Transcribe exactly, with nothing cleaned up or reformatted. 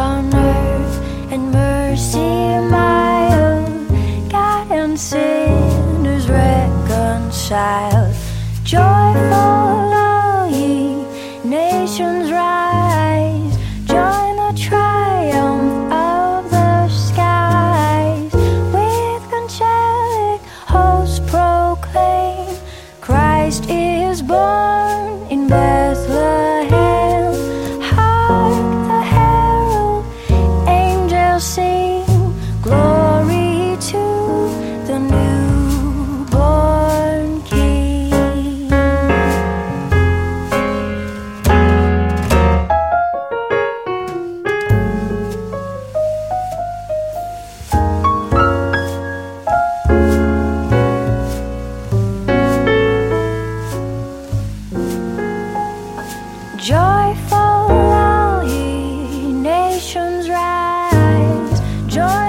on earth and mercy mild, God and sinners reconciled. Joyful all ye nations rise, join the triumph of the skies. With angelic hosts proclaim, Christ is born in Bethlehem. Hark the herald angels sing, glory to the newborn King. Joyful all ye nations rise, join